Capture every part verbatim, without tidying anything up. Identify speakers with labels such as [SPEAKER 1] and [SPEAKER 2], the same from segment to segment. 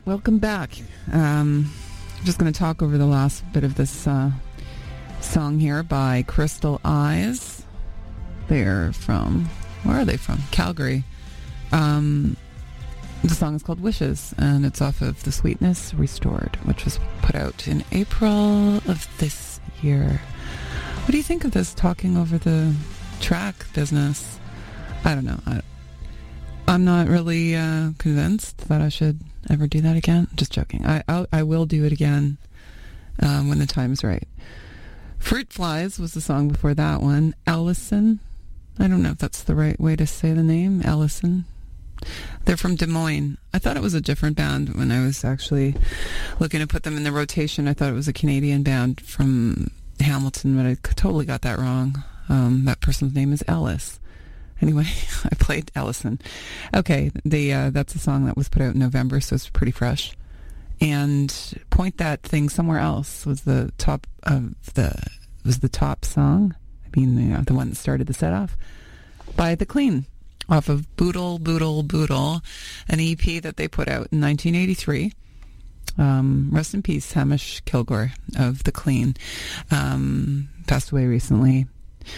[SPEAKER 1] Welcome back. Um, I'm just going to talk over the last bit of this uh, song here by Crystal Eyes. They're from, where are they from? Calgary. Um, the song is called Wishes, and it's off of The Sweetness Restored, which was put out in April of this year. What do you think of this talking over the track business? I don't know. I, I'm not really uh, convinced that I should ever do that again. Just joking. I I'll, I will do it again um, when the time is right. Fruit Flies was the song before that one. Ellison. I don't know if that's the right way to say the name. Ellison. They're from Des Moines. I thought it was a different band when I was actually looking to put them in the rotation. I thought it was a Canadian band from Hamilton, but I totally got that wrong. Um, that person's name is Ellis. Anyway, I played Ellison. Okay, the uh, that's a song that was put out in November, so it's pretty fresh. And Point That Thing Somewhere Else was the top of the was the top song. I mean, you know, the one that started the set off by The Clean, off of Boodle Boodle Boodle, an E P that they put out in nineteen eighty-three. Um, rest in peace, Hamish Kilgore of The Clean. Um, passed away recently.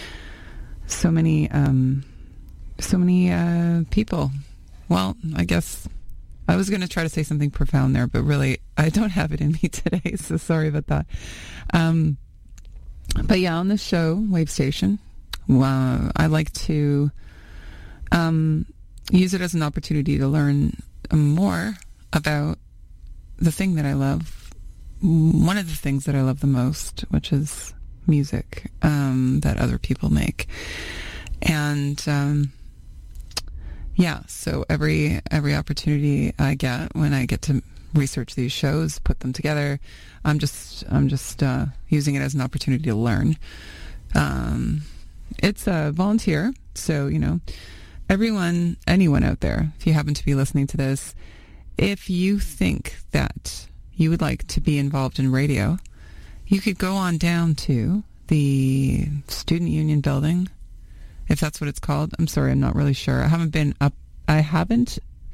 [SPEAKER 1] So many. Um, So many uh, people. Well, I guess I was going to try to say something profound there, but really, I don't have it in me today, so sorry about that. Um, but yeah, on this show, Wave Station, uh, I like to um, use it as an opportunity to learn more about the thing that I love. One of the things that I love the most, which is music um, that other people make. And... Um, Yeah, so every every opportunity I get when I get to research these shows, put them together, I'm just I'm just uh, using it as an opportunity to learn. Um, it's a volunteer, so you know, everyone, anyone out there, if you happen to be listening to this, if you think that you would like to be involved in radio, you could go on down to the Student Union building. If that's what it's called. I'm sorry, I'm not really sure. I haven't been up, I haven't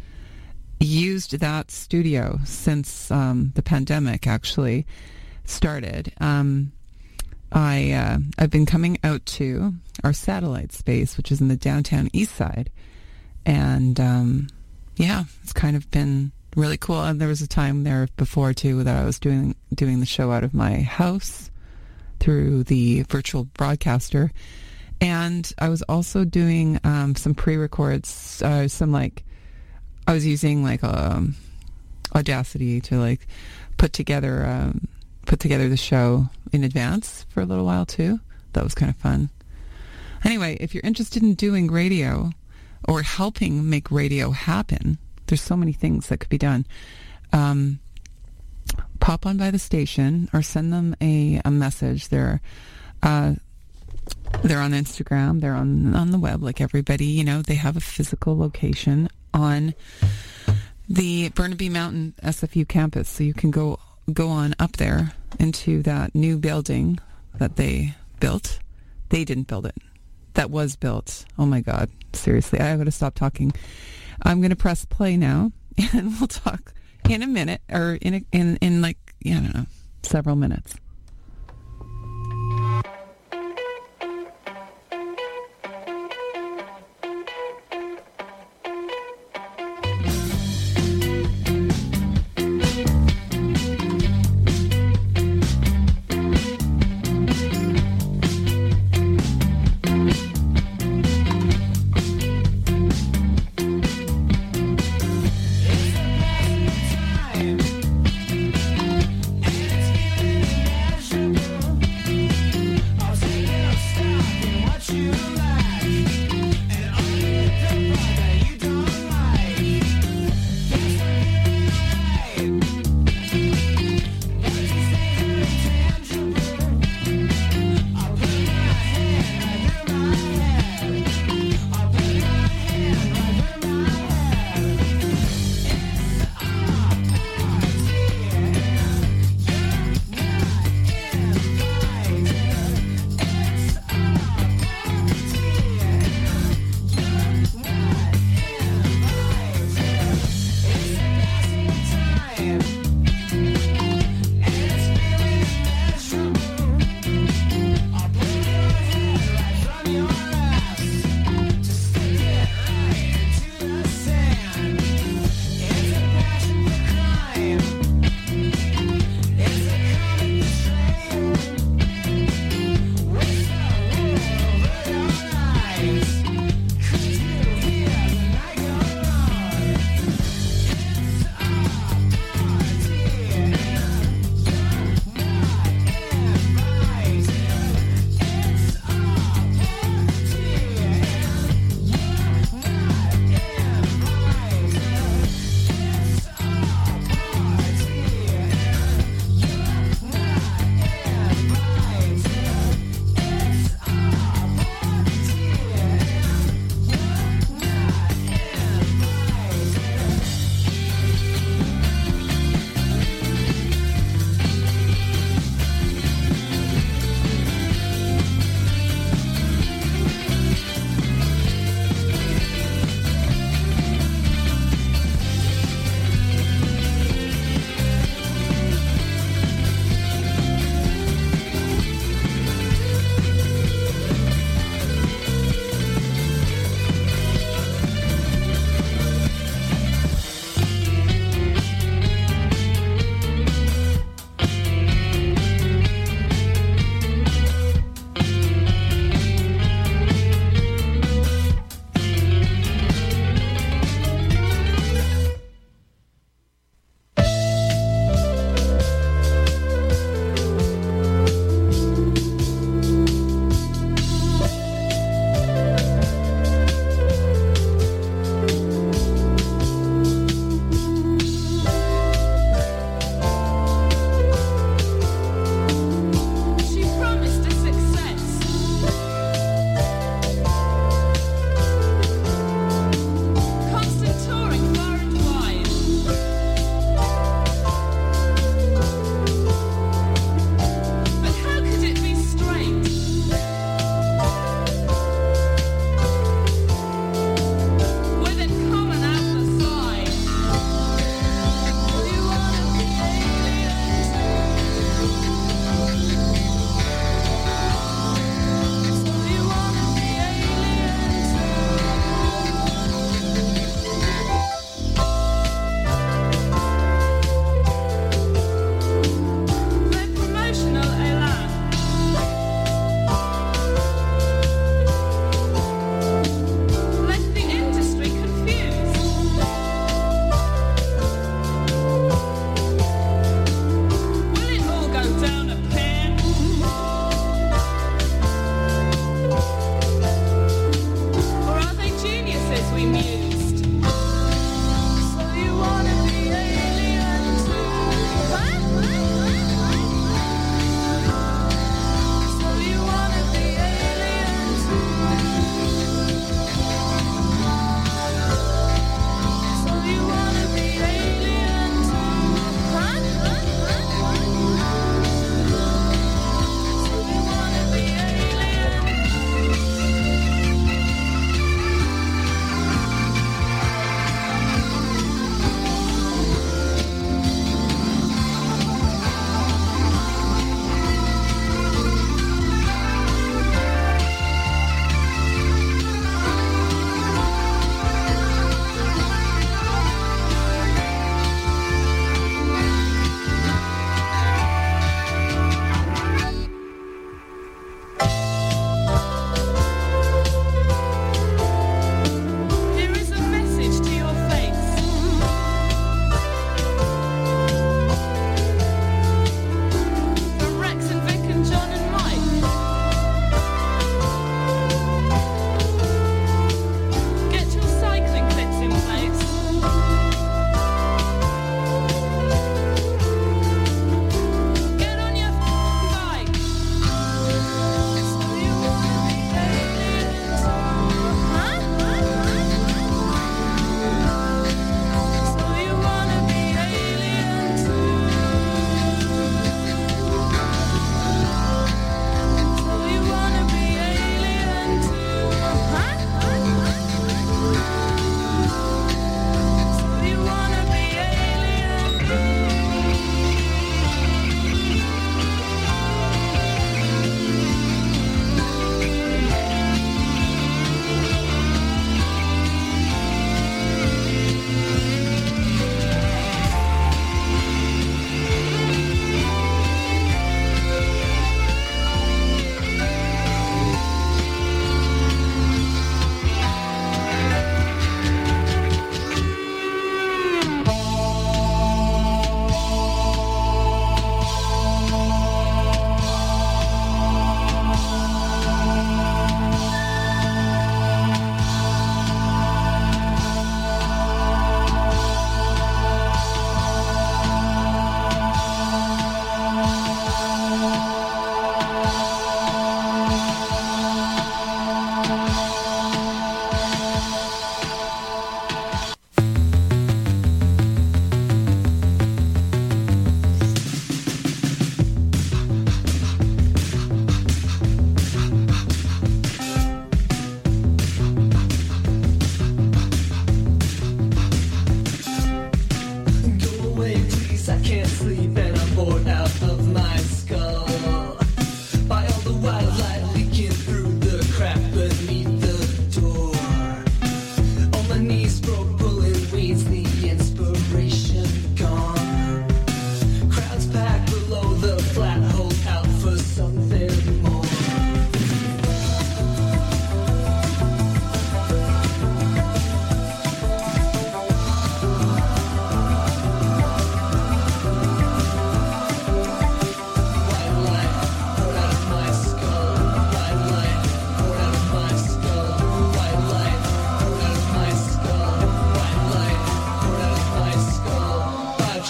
[SPEAKER 1] used that studio since um, the pandemic actually started. Um, I, uh, I've been coming out to our satellite space, which is in the downtown east side. And, um, yeah, it's kind of been really cool. And there was a time there before, too, that I was doing, doing the show out of my house through the virtual broadcaster. And I was also doing um, some pre-records, uh, some like, I was using like um, Audacity to like put together, um, put together the show in advance for a little while too. That was kind of fun. Anyway, if you're interested in doing radio or helping make radio happen, there's so many things that could be done. Um, pop on by the station or send them a, a message. They're, uh, They're on Instagram. They're on, on the web like everybody. You know, they have a physical location on the Burnaby Mountain S F U campus. So you can go go on up there into that new building that they built. They didn't build it. That was built. Oh, my God. Seriously, I got to stop talking. I'm going to press play now, and we'll talk in a minute or in, a, in, in like, yeah, I don't know, several minutes.
[SPEAKER 2] It's a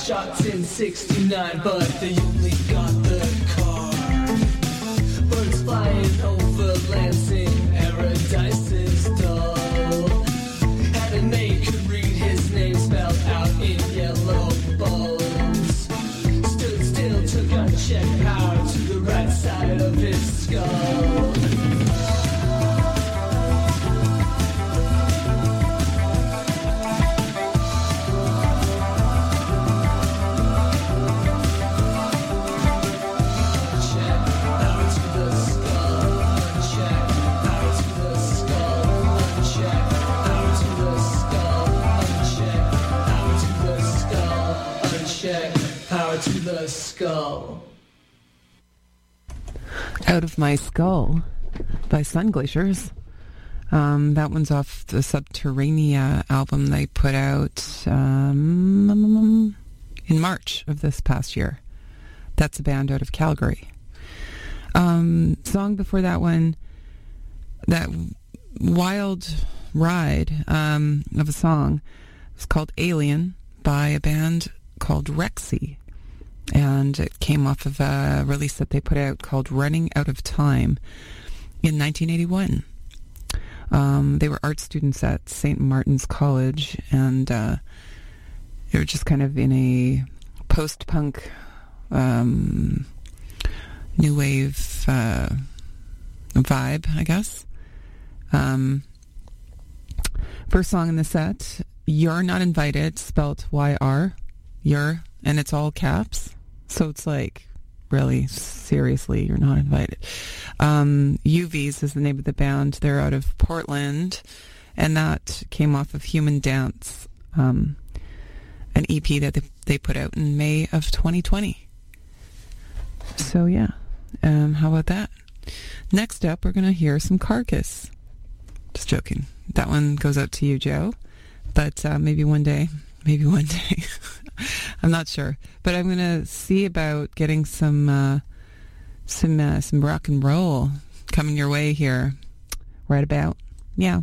[SPEAKER 2] shots in sixty-nine, but they only got the car. Birds flying over Lansing, Paradise's dull. Had a name could read his name spelled out in yellow bones. Stood still, took unchecked power to the right side of his skull. To the Skull.
[SPEAKER 1] Out of My Skull by Sun Glaciers. Um, that one's off the Subterranea album they put out um, in March of this past year. That's a band out of Calgary. Um, song before that one, that wild ride um, of a song, was called Alien by a band called Rexy. And it came off of a release that they put out called Running Out of Time in nineteen eighty-one. Um, they were art students at Saint Martin's College, and uh, they were just kind of in a post-punk, um, new wave uh, vibe, I guess. Um, first song in the set, You're Not Invited, spelt Y R, You're, and it's all caps. So it's like, really, seriously, you're not invited. Um, U Vs is the name of the band. They're out of Portland, and that came off of Human Dance, um, an E P that they, they put out in May of twenty twenty. So yeah, um, how about that? Next up, we're going to hear some Carcass. Just joking. That one goes out to you, Joe. But uh, maybe one day, maybe one day. I'm not sure, but I'm gonna see about getting some uh, some uh, some rock and roll coming your way here, right about yeah.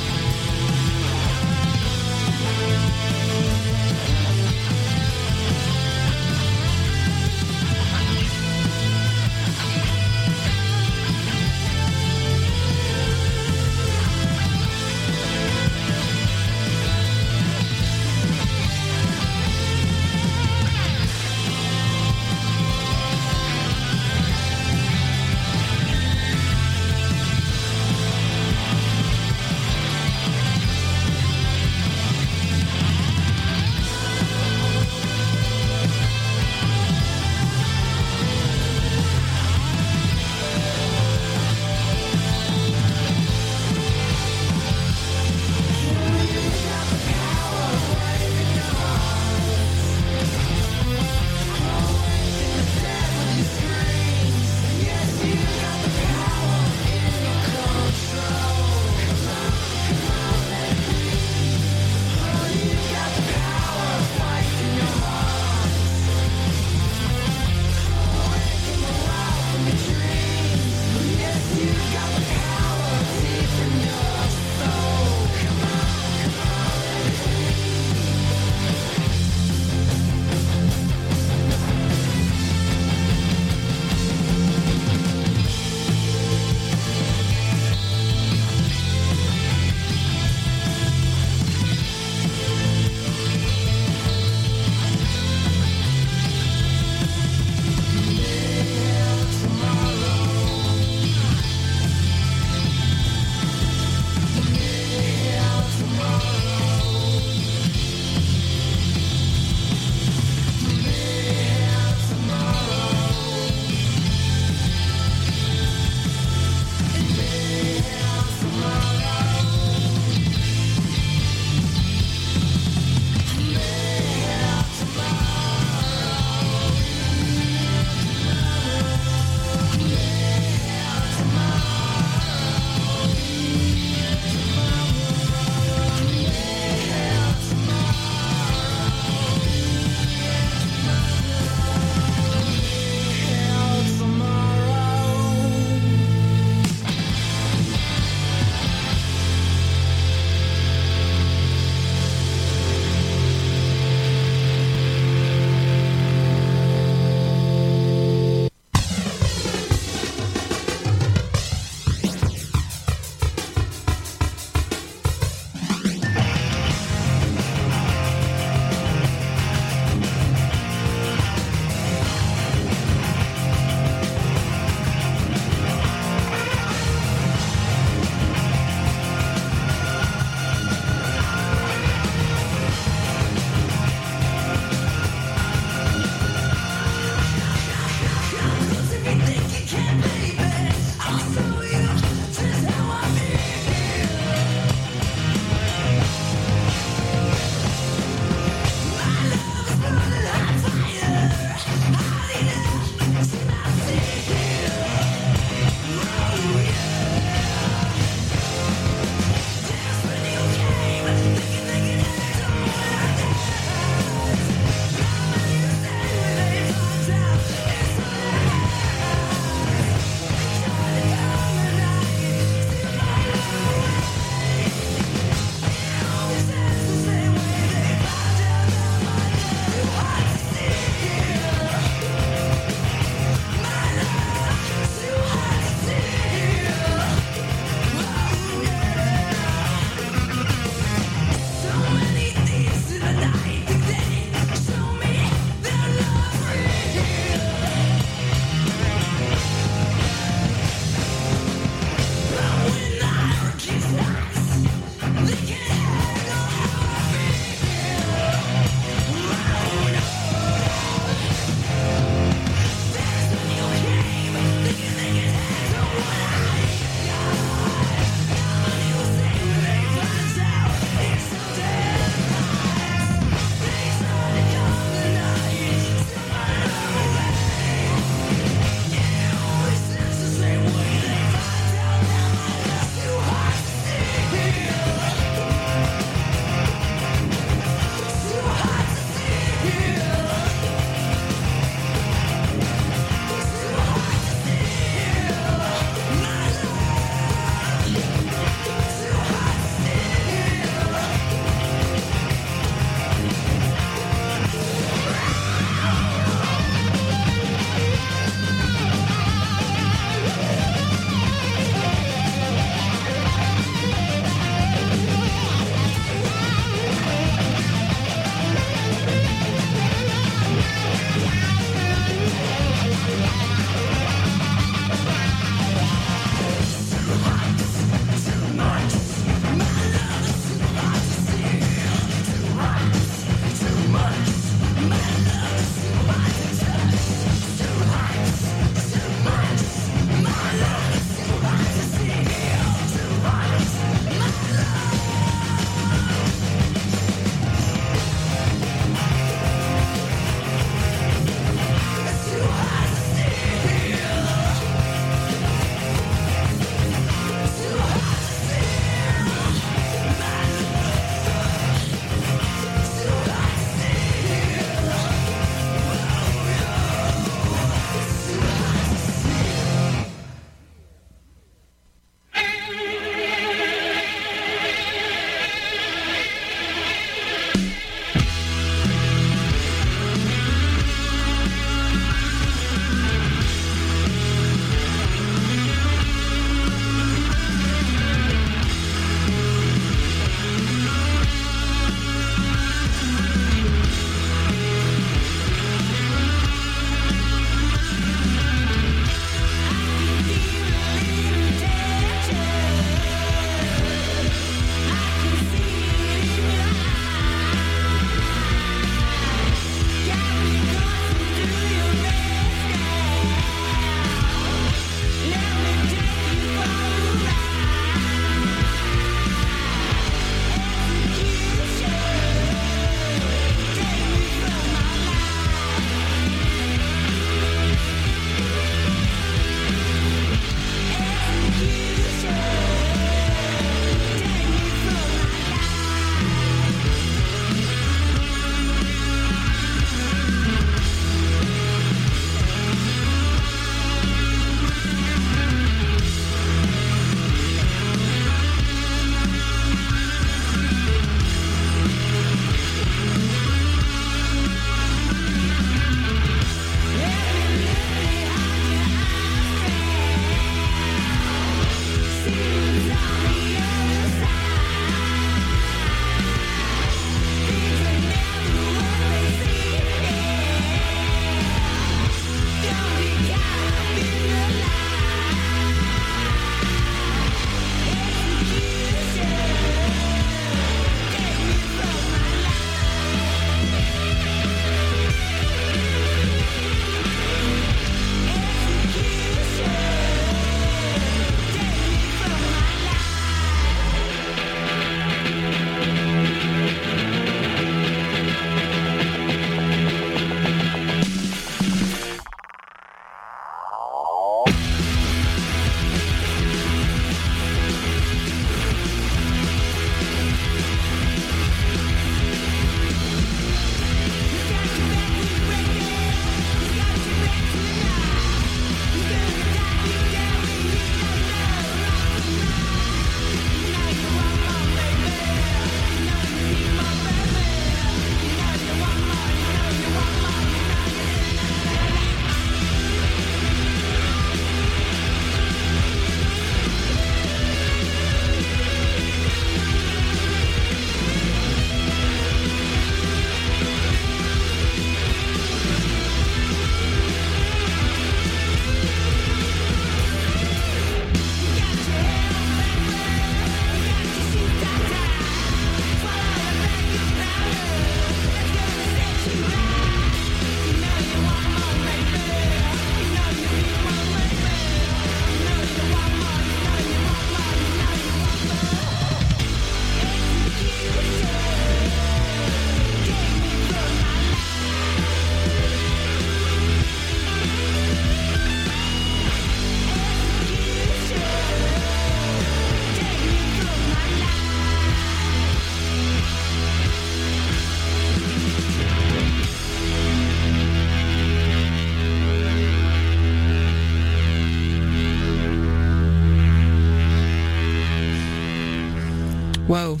[SPEAKER 1] Whoa.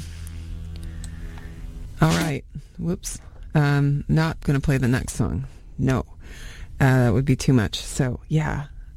[SPEAKER 1] All right. Whoops. Um, not going to play the next song. No. Uh, that would be too much. So, yeah.